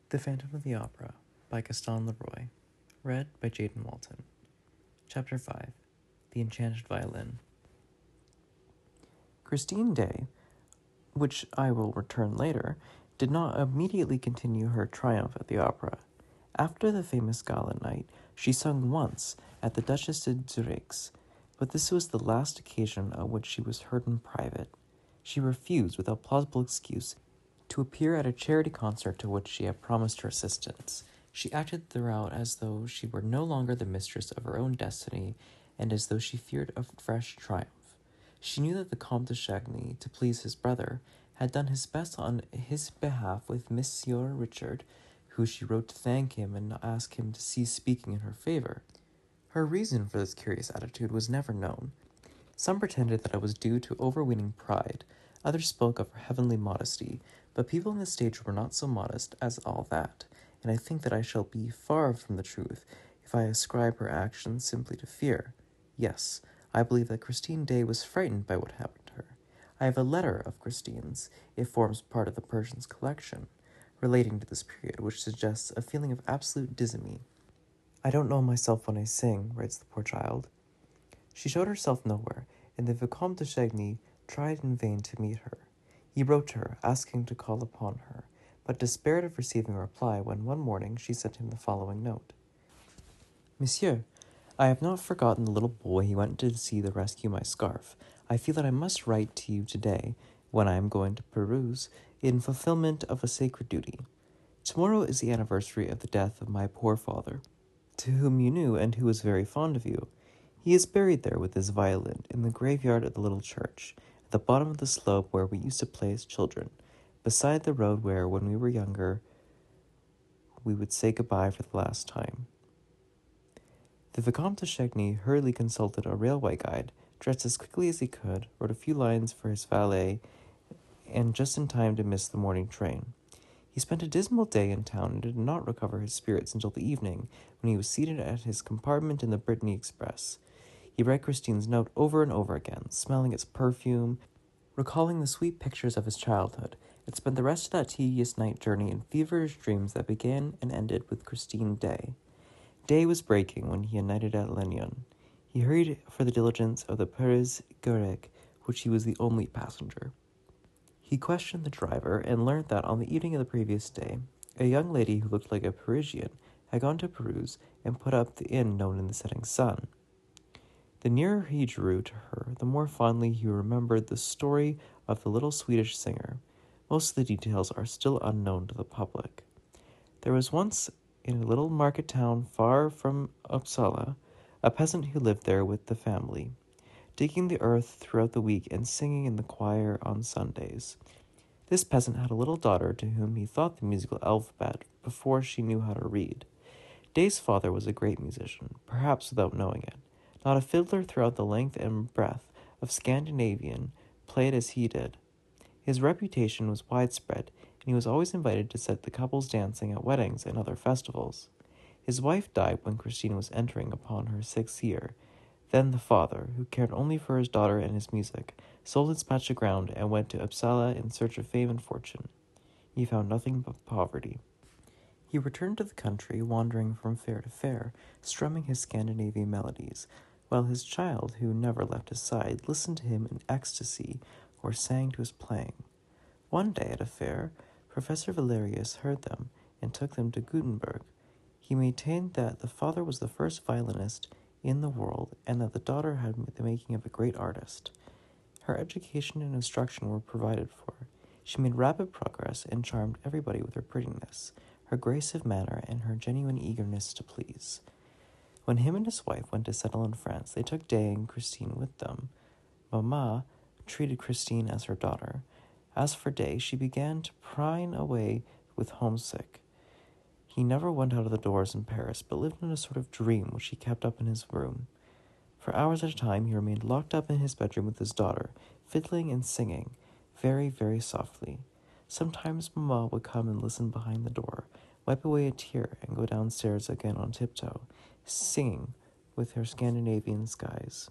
The Phantom of the Opera by Gaston Leroy. Read by Jaden Walton. Chapter 5. The Enchanted Violin. Christine Day, which I will return later, did not immediately continue her triumph at the opera. After the famous gala night, she sung once at the Duchess de Zurich's, but this was the last occasion on which she was heard in private. She refused, without plausible excuse, to appear at a charity concert to which she had promised her assistance. She acted throughout as though she were no longer the mistress of her own destiny, and as though she feared a fresh triumph. She knew that the Comte de Chagny, to please his brother, had done his best on his behalf with Monsieur Richard, who she wrote to thank him and ask him to cease speaking in her favor. Her reason for this curious attitude was never known. Some pretended that it was due to overweening pride, others spoke of her heavenly modesty, but people on the stage were not so modest as all that, and I think that I shall be far from the truth if I ascribe her actions simply to fear. Yes, I believe that Christine Day was frightened by what happened to her. I have a letter of Christine's, it forms part of the Persian's collection, relating to this period, which suggests a feeling of absolute dismay. "I don't know myself when I sing," writes the poor child. She showed herself nowhere, and the Vicomte de Chagny tried in vain to meet her. He wrote to her, asking to call upon her, but despaired of receiving a reply when one morning she sent him the following note. "Monsieur, I have not forgotten the little boy who went to see to rescue my scarf. I feel that I must write to you today, when I am going to Perouse, in fulfillment of a sacred duty. Tomorrow is the anniversary of the death of my poor father, to whom you knew and who was very fond of you. He is buried there with his violin in the graveyard of the little church, at the bottom of the slope where we used to play as children, beside the road where, when we were younger, we would say goodbye for the last time." The Vicomte de Chagny hurriedly consulted a railway guide, dressed as quickly as he could, wrote a few lines for his valet, and just in time to miss the morning train. He spent a dismal day in town and did not recover his spirits until the evening, when he was seated at his compartment in the Brittany Express. He read Christine's note over and over again, smelling its perfume, recalling the sweet pictures of his childhood, and spent the rest of that tedious night journey in feverish dreams that began and ended with Christine Day. Day was breaking when he alighted at Lannion. He hurried for the diligence of the Paris-Gurec, which he was the only passenger. He questioned the driver and learned that on the evening of the previous day, a young lady who looked like a Parisian had gone to Perouse and put up the inn known in the setting sun. The nearer he drew to her, the more fondly he remembered the story of the little Swedish singer. Most of the details are still unknown to the public. There was once, in a little market town far from Uppsala, a peasant who lived there with the family, digging the earth throughout the week and singing in the choir on Sundays. This peasant had a little daughter to whom he taught the musical alphabet before she knew how to read. Day's father was a great musician, perhaps without knowing it. Not a fiddler throughout the length and breadth of Scandinavian played as he did. His reputation was widespread, and he was always invited to set the couples dancing at weddings and other festivals. His wife died when Christine was entering upon her 6th year. Then the father, who cared only for his daughter and his music, sold his patch of ground and went to Uppsala in search of fame and fortune. He found nothing but poverty. He returned to the country, wandering from fair to fair, strumming his Scandinavian melodies, while his child, who never left his side, listened to him in ecstasy or sang to his playing. One day at a fair, Professor Valerius heard them and took them to Gutenberg. He maintained that the father was the first violinist in the world and that the daughter had the making of a great artist. Her education and instruction were provided for. She made rapid progress and charmed everybody with her prettiness, her grace of manner, and her genuine eagerness to please. When him and his wife went to settle in France, they took Day and Christine with them. Mamma treated Christine as her daughter. As for Day, she began to pine away with homesick. He never went out of the doors in Paris, but lived in a sort of dream which he kept up in his room. For hours at a time he remained locked up in his bedroom with his daughter, fiddling and singing, very, very softly. Sometimes Mamma would come and listen behind the door, wipe away a tear, and go downstairs again on tiptoe, singing with her Scandinavian skies.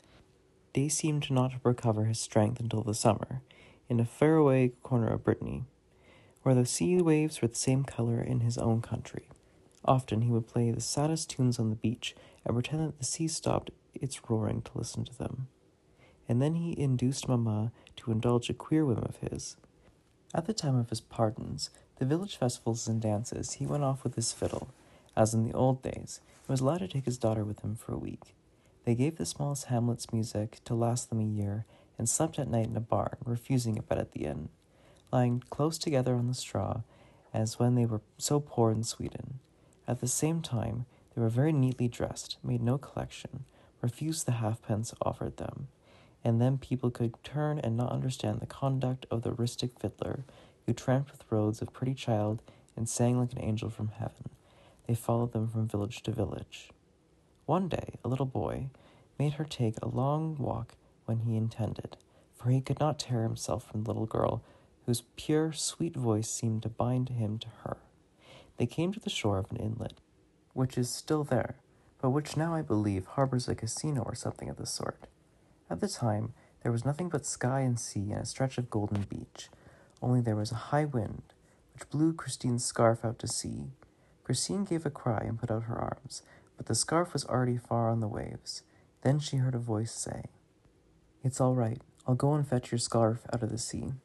Day seemed not to recover his strength until the summer, in a faraway corner of Brittany. where the sea waves were the same color in his own country. Often he would play the saddest tunes on the beach and pretend that the sea stopped its roaring to listen to them. And then he induced Mamma to indulge a queer whim of his. At the time of his pardons, the village festivals and dances, he went off with his fiddle, as in the old days, and was allowed to take his daughter with him for a week. They gave the smallest hamlets music to last them a year, and slept at night in a barn, refusing a bed at the inn, lying close together on the straw, as when they were so poor in Sweden. At the same time, they were very neatly dressed, made no collection, refused the halfpence offered them, and then people could turn and not understand the conduct of the rustic fiddler, who tramped with roads of pretty child and sang like an angel from heaven. They followed them from village to village. One day, a little boy made her take a long walk when he intended, for he could not tear himself from the little girl, whose pure, sweet voice seemed to bind him to her. They came to the shore of an inlet, which is still there, but which now, I believe, harbors a casino or something of the sort. At the time, there was nothing but sky and sea and a stretch of golden beach, only there was a high wind, which blew Christine's scarf out to sea. Christine gave a cry and put out her arms, but the scarf was already far on the waves. Then she heard a voice say, "It's all right. I'll go and fetch your scarf out of the sea."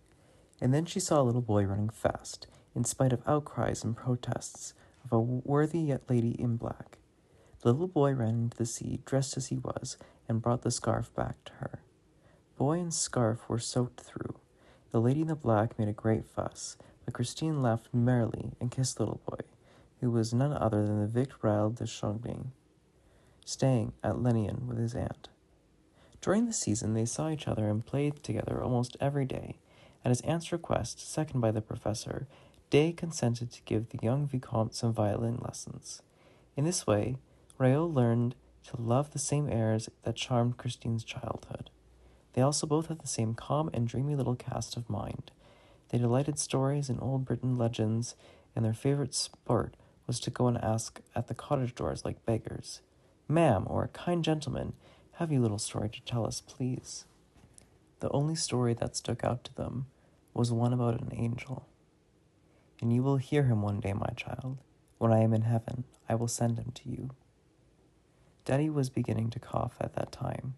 And then she saw a little boy running fast, in spite of outcries and protests of a worthy lady in black. The little boy ran into the sea, dressed as he was, and brought the scarf back to her. Boy and scarf were soaked through. The lady in the black made a great fuss, but Christine laughed merrily and kissed the little boy, who was none other than the Vicq Rail de Chagny, staying at Lenien with his aunt. During the season, they saw each other and played together almost every day. At his aunt's request, seconded by the professor, Day consented to give the young Vicomte some violin lessons. In this way, Raoul learned to love the same airs that charmed Christine's childhood. They also both had the same calm and dreamy little cast of mind. They delighted stories and old Britain legends, and their favorite sport was to go and ask at the cottage doors like beggars, "Ma'am, or kind gentleman, have you a little story to tell us, please?" The only story that stuck out to them was one about an angel. "And you will hear him one day, my child. When I am in heaven, I will send him to you." Daddy was beginning to cough at that time.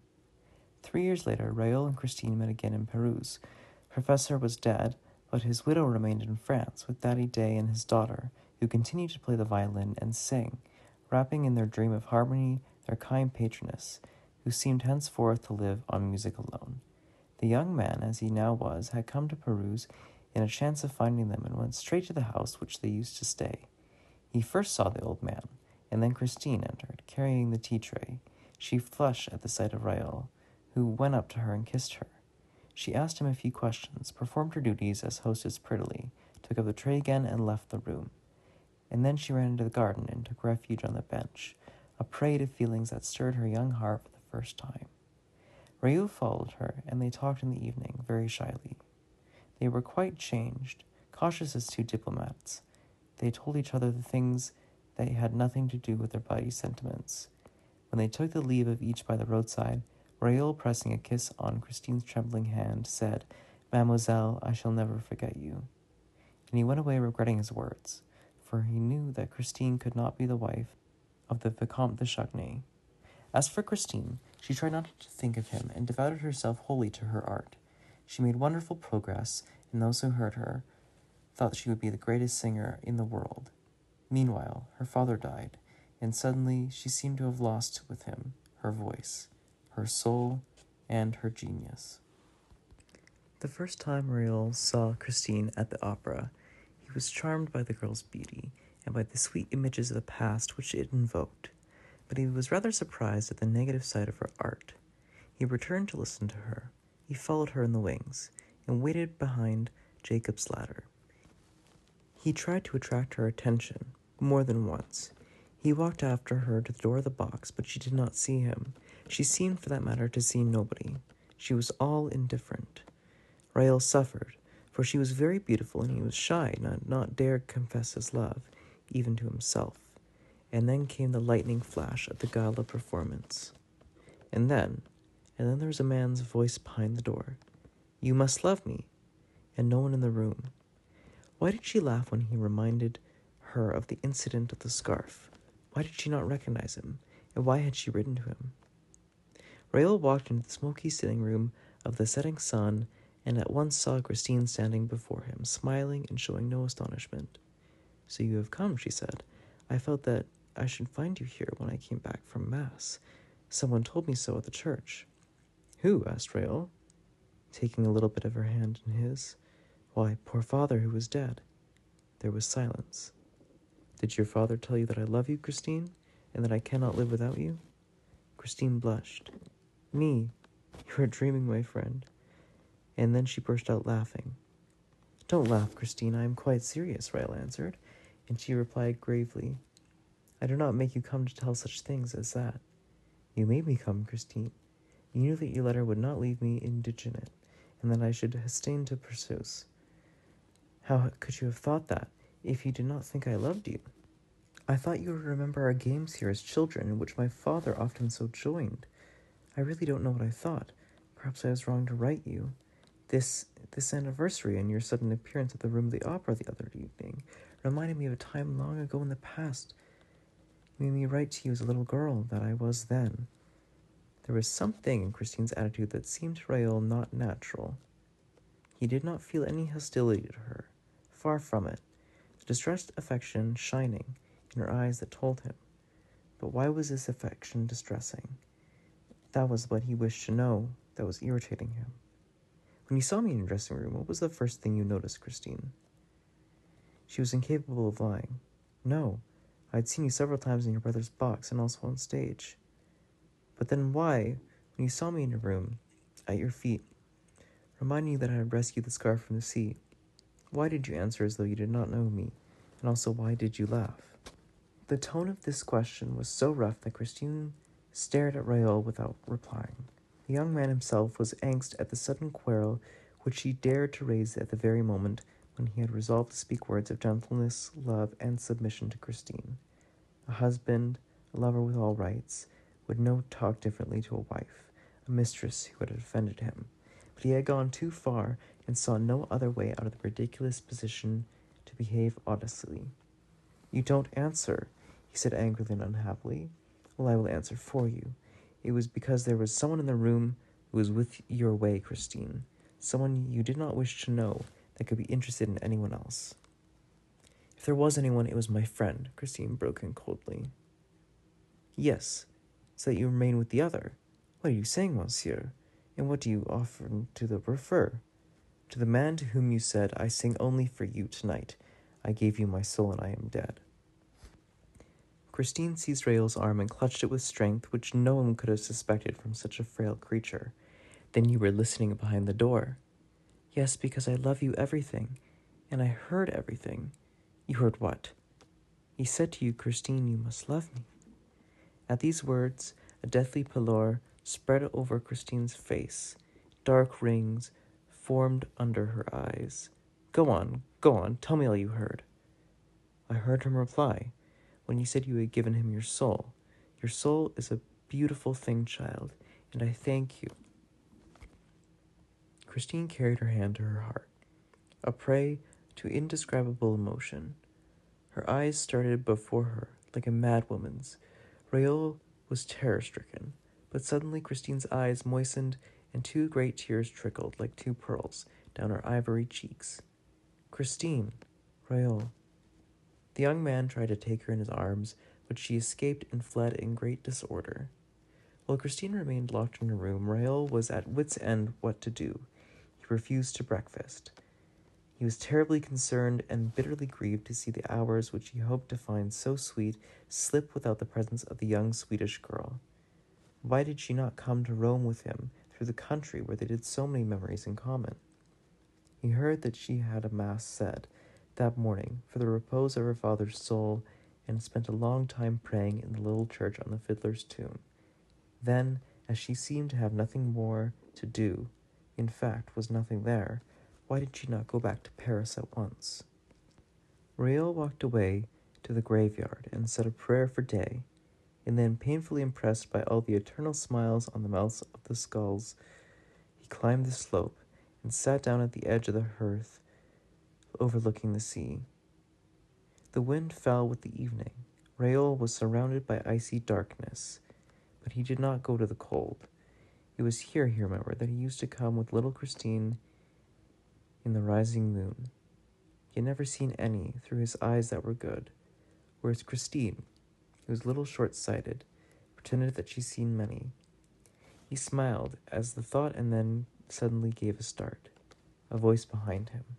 3 years later, Raoul and Christine met again in Pérouse. Professor was dead, but his widow remained in France with Daddy Day and his daughter, who continued to play the violin and sing, wrapping in their dream of harmony their kind patroness, who seemed henceforth to live on music alone. The young man, as he now was, had come to Pérouse in a chance of finding them and went straight to the house which they used to stay. He first saw the old man, and then Christine entered, carrying the tea-tray. She flushed at the sight of Raoul, who went up to her and kissed her. She asked him a few questions, performed her duties as hostess prettily, took up the tray again, and left the room. And then she ran into the garden and took refuge on the bench, a prey to feelings that stirred her young heart for the first time. Raoul followed her, and they talked in the evening, very shyly. They were quite changed, cautious as two diplomats. They told each other the things that had nothing to do with their body sentiments. When they took the leave of each by the roadside, Raoul, pressing a kiss on Christine's trembling hand, said, "Mademoiselle, I shall never forget you." And he went away regretting his words, for he knew that Christine could not be the wife of the Vicomte de Chagny. As for Christine, she tried not to think of him and devoted herself wholly to her art. She made wonderful progress, and those who heard her thought she would be the greatest singer in the world. Meanwhile, her father died, and suddenly she seemed to have lost with him her voice, her soul, and her genius. The first time Raoul saw Christine at the opera, he was charmed by the girl's beauty and by the sweet images of the past which it invoked, but he was rather surprised at the negative side of her art. He returned to listen to her. He followed her in the wings and waited behind Jacob's ladder. He tried to attract her attention more than once. He walked after her to the door of the box, but she did not see him. She seemed, for that matter, to see nobody. She was all indifferent. Raoul suffered, for she was very beautiful, and he was shy, not dared confess his love, even to himself. And then came the lightning flash of the gala performance. And then there was a man's voice behind the door. "You must love me," and no one in the room. Why did she laugh when he reminded her of the incident of the scarf? Why did she not recognize him? And why had she written to him? Raoul walked into the smoky sitting room of the setting sun and at once saw Christine standing before him, smiling and showing no astonishment. "So you have come," she said. "I felt that I should find you here when I came back from Mass. Someone told me so at the church." "Who?" asked Raoul, taking a little bit of her hand in his. "Why, poor father who was dead." There was silence. "Did your father tell you that I love you, Christine, and that I cannot live without you?" Christine blushed. "Me? You are dreaming, my friend." And then she burst out laughing. "Don't laugh, Christine, I am quite serious," Raoul answered, and she replied gravely, "I did not make you come to tell such things as that. You made me come, Christine. You knew that your letter would not leave me indigent, and that I should hasten to Perseus. How could you have thought that, if you did not think I loved you? I thought you would remember our games here as children, in which my father often so joined. I really don't know what I thought. Perhaps I was wrong to write you. This anniversary and your sudden appearance at the Room of the Opera the other evening reminded me of a time long ago in the past. You made me write to you as a little girl that I was then." There was something in Christine's attitude that seemed to Raoul not natural. He did not feel any hostility to her. Far from it. The distressed affection shining in her eyes that told him. But why was this affection distressing? That was what he wished to know, that was irritating him. "When you saw me in your dressing room, what was the first thing you noticed, Christine?" She was incapable of lying. "No, I had seen you several times in your brother's box and also on stage." "But then why, when you saw me in your room, at your feet, reminding you that I had rescued the scarf from the sea, why did you answer as though you did not know me? And also, why did you laugh?" The tone of this question was so rough that Christine stared at Raoul without replying. The young man himself was angst at the sudden quarrel which he dared to raise at the very moment when he had resolved to speak words of gentleness, love, and submission to Christine. A husband, a lover with all rights, would no talk differently to a wife, a mistress who had offended him. But he had gone too far and saw no other way out of the ridiculous position to behave honestly. "You don't answer," he said angrily and unhappily. "Well, I will answer for you. It was because there was someone in the room who was with your way, Christine. Someone you did not wish to know that could be interested in anyone else." "If there was anyone, it was my friend," Christine broke in coldly. "Yes, so that you remain with the other. What are you saying, monsieur? And what do you offer to refer? To the man to whom you said, 'I sing only for you tonight. I gave you my soul and I am dead.'" Christine seized Raoul's arm and clutched it with strength which no one could have suspected from such a frail creature. "Then you were listening behind the door." "Yes, because I love you everything, and I heard everything." "You heard what?" "He said to you, 'Christine, you must love me.'" At these words, a deathly pallor spread over Christine's face. Dark rings formed under her eyes. Go on, tell me all you heard." "I heard him reply, when you said you had given him your soul. 'Your soul is a beautiful thing, child, and I thank you.'" Christine carried her hand to her heart, a prey to indescribable emotion. Her eyes started before her like a madwoman's. Raoul was terror-stricken, but suddenly Christine's eyes moistened and two great tears trickled like two pearls down her ivory cheeks. "Christine, Raoul." The young man tried to take her in his arms, but she escaped and fled in great disorder. While Christine remained locked in her room, Raoul was at wit's end what to do. He refused to breakfast. He was terribly concerned and bitterly grieved to see the hours which he hoped to find so sweet slip without the presence of the young Swedish girl. Why did she not come to roam with him through the country where they did so many memories in common? He heard that she had a mass said that morning for the repose of her father's soul, and spent a long time praying in the little church on the fiddler's tomb. Then, as she seemed to have nothing more to do, in fact was nothing there, why did she not go back to Paris at once? Raoul walked away to the graveyard and said a prayer for day, and then, painfully impressed by all the eternal smiles on the mouths of the skulls, he climbed the slope and sat down at the edge of the hearth overlooking the sea. The wind fell with the evening. Raoul was surrounded by icy darkness, but he did not go to the cold. It was here, he remembered, that he used to come with little Christine in the rising moon. He had never seen any through his eyes that were good, whereas Christine, who was little short-sighted, pretended that she'd seen many. He smiled as the thought and then suddenly gave a start. A voice behind him.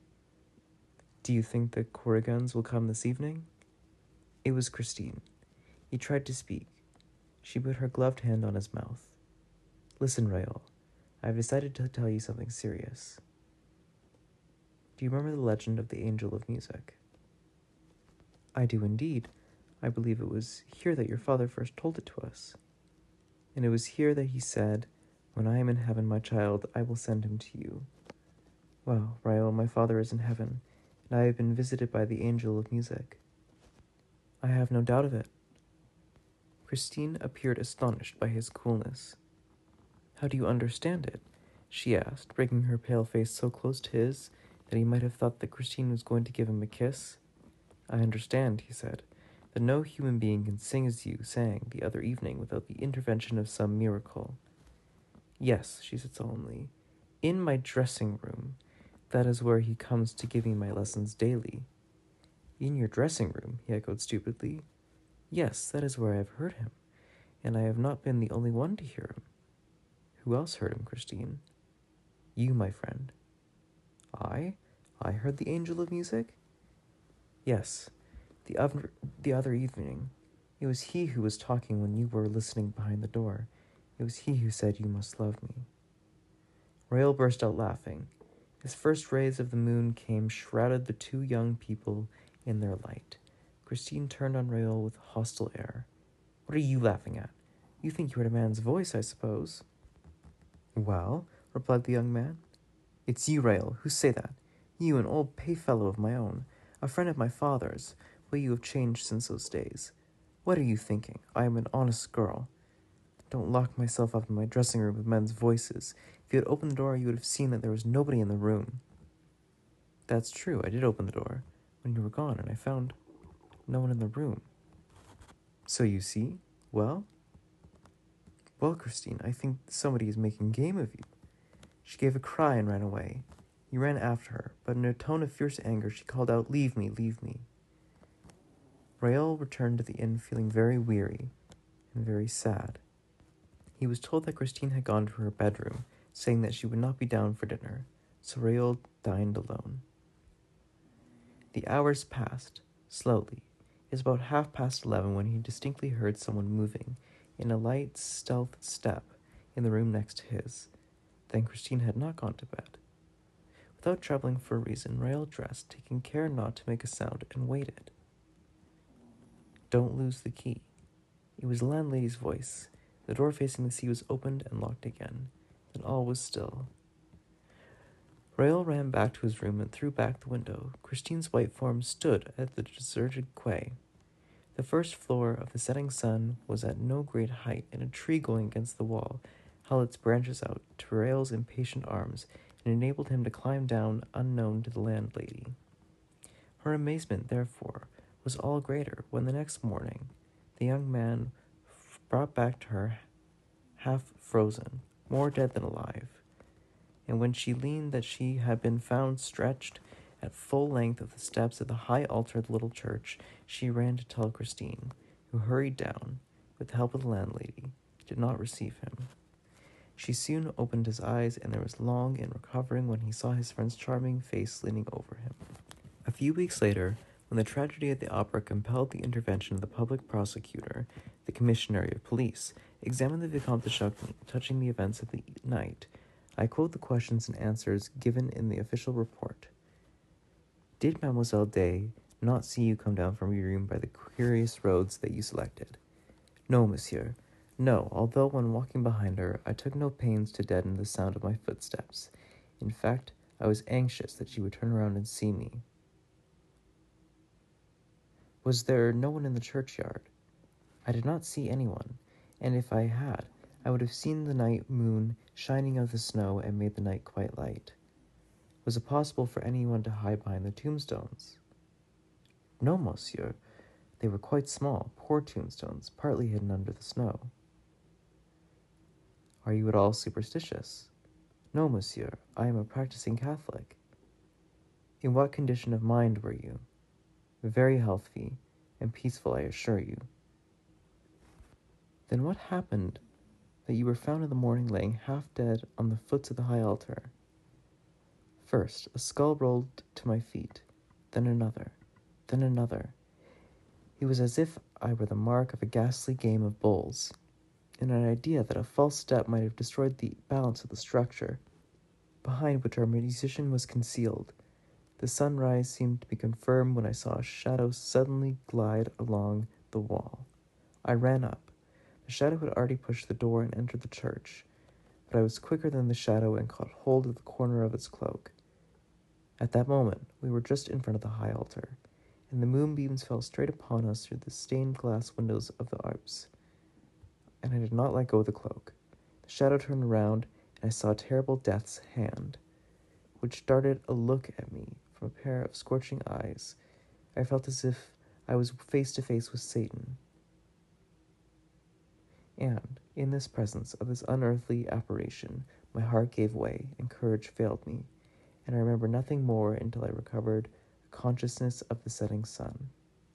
"Do you think the Korrigans will come this evening?" It was Christine. He tried to speak. She put her gloved hand on his mouth. "Listen, Raoul, I have decided to tell you something serious. Do you remember the legend of the Angel of Music?" "I do indeed. I believe it was here that your father first told it to us." "And it was here that he said, 'When I am in heaven, my child, I will send him to you.' Well, Raoul, my father is in heaven, and I have been visited by the Angel of Music." "I have no doubt of it." Christine appeared astonished by his coolness. "How do you understand it?" she asked, bringing her pale face so close to his that he might have thought that Christine was going to give him a kiss. "I understand," he said, "that no human being can sing as you sang the other evening without the intervention of some miracle." "Yes," she said solemnly, "in my dressing room. That is where he comes to give me my lessons daily." "In your dressing room?" he echoed stupidly. "Yes, that is where I have heard him, and I have not been the only one to hear him." "Who else heard him, Christine?" "You, my friend." "I? I heard the Angel of Music?" "Yes, the other evening. It was he who was talking when you were listening behind the door. It was he who said, 'You must love me.'" Raoul burst out laughing. His first rays of the moon shrouded the two young people in their light. Christine turned on Raoul with a hostile air. "What are you laughing at? You think you heard a man's voice, I suppose?" "Well," replied the young man, "it's you, Raoul, who say that. You, an old playfellow of my own, a friend of my father's, but you have changed since those days. What are you thinking? I am an honest girl. Don't lock myself up in my dressing room with men's voices. If you had opened the door, you would have seen that there was nobody in the room." "That's true, I did open the door when you were gone, and I found no one in the room." "So you see? Well?" "Well, Christine, I think somebody is making game of you." She gave a cry and ran away. He ran after her, but in a tone of fierce anger she called out, "Leave me, leave me." Raoul returned to the inn feeling very weary and very sad. He was told that Christine had gone to her bedroom, saying that she would not be down for dinner, so Raoul dined alone. The hours passed, slowly. It was about 11:30 when he distinctly heard someone moving, in a light stealth step, in the room next to his. Then Christine had not gone to bed. Without troubling for a reason, Raoul dressed, taking care not to make a sound, and waited. "Don't lose the key." It was the landlady's voice. The door facing the sea was opened and locked again. Then all was still. Raoul ran back to his room and threw back the window. Christine's white form stood at the deserted quay. The first floor of the setting sun was at no great height, and a tree going against the wall held its branches out to Raoul's impatient arms and enabled him to climb down unknown to the landlady. Her amazement, therefore, was all greater when the next morning the young man brought back to her half frozen, more dead than alive, and when she learned that she had been found stretched at full length of the steps of the high altar of the little church, she ran to tell Christine, who hurried down, with the help of the landlady, did not receive him. She soon opened his eyes, and there was long in recovering when he saw his friend's charming face leaning over him. A few weeks later, when the tragedy at the opera compelled the intervention of the public prosecutor, the commissary of police examined the Vicomte de Chagny touching the events of the night. I quote the questions and answers given in the official report. "Did Mademoiselle Day not see you come down from your room by the curious roads that you selected?" "No, monsieur. No, although when walking behind her, I took no pains to deaden the sound of my footsteps. In fact, I was anxious that she would turn around and see me." "Was there no one in the churchyard?" "I did not see anyone, and if I had, I would have seen the night moon shining out of the snow and made the night quite light." Was it possible for anyone to hide behind the tombstones? No, monsieur. They were quite small, poor tombstones, partly hidden under the snow. Are you at all superstitious? No, monsieur. I am a practicing Catholic. In what condition of mind were you? Very healthy and peaceful, I assure you. Then what happened that you were found in the morning laying half dead on the foot of the high altar? First, a skull rolled to my feet, then another, then another. It was as if I were the mark of a ghastly game of bowls, and an idea that a false step might have destroyed the balance of the structure, behind which our musician was concealed. The sunrise seemed to be confirmed when I saw a shadow suddenly glide along the wall. I ran up. The shadow had already pushed the door and entered the church, but I was quicker than the shadow and caught hold of the corner of its cloak. At that moment, we were just in front of the high altar, and the moonbeams fell straight upon us through the stained glass windows of the apse, and I did not let go of the cloak. The shadow turned around, and I saw a terrible death's hand, which darted a look at me from a pair of scorching eyes. I felt as if I was face to face with Satan. And, in this presence of this unearthly apparition, my heart gave way and courage failed me, and I remember nothing more until I recovered a consciousness of the setting sun.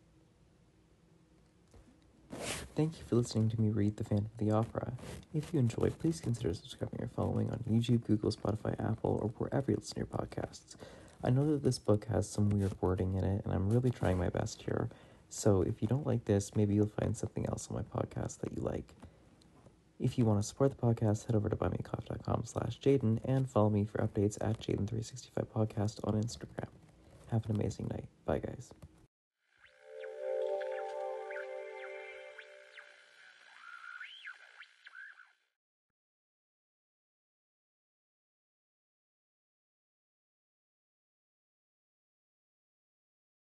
Thank you for listening to me read The Phantom of the Opera. If you enjoyed, please consider subscribing or following on YouTube, Google, Spotify, Apple, or wherever you listen to your podcasts. I know that this book has some weird wording in it, and I'm really trying my best here. So if you don't like this, maybe you'll find something else on my podcast that you like. If you want to support the podcast, head over to buymeacoffee.com/Jaden and follow me for updates at Jaden365podcast on Instagram. Have an amazing night. Bye, guys.